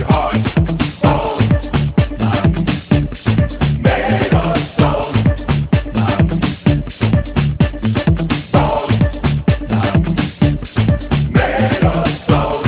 heart. Bone, made of stone. Bone, made of stone.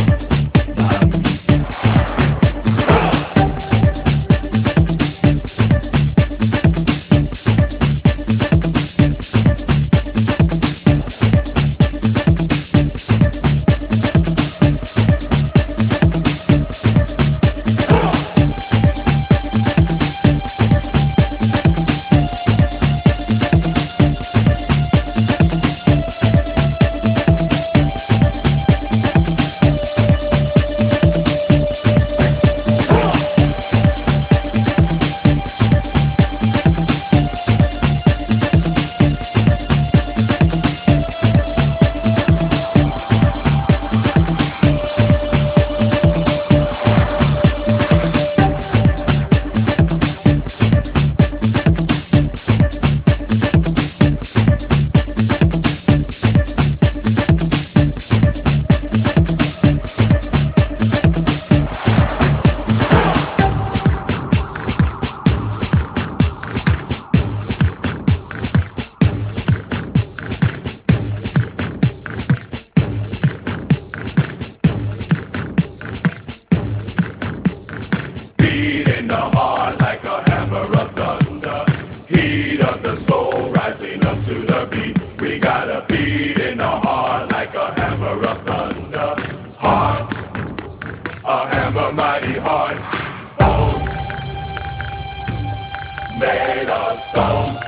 Beat in the heart like a hammer of thunder. Heat of the soul rising up to the beat. We got a beat in the heart like a hammer of thunder. Heart, a hammer mighty heart. Bone, made of stone.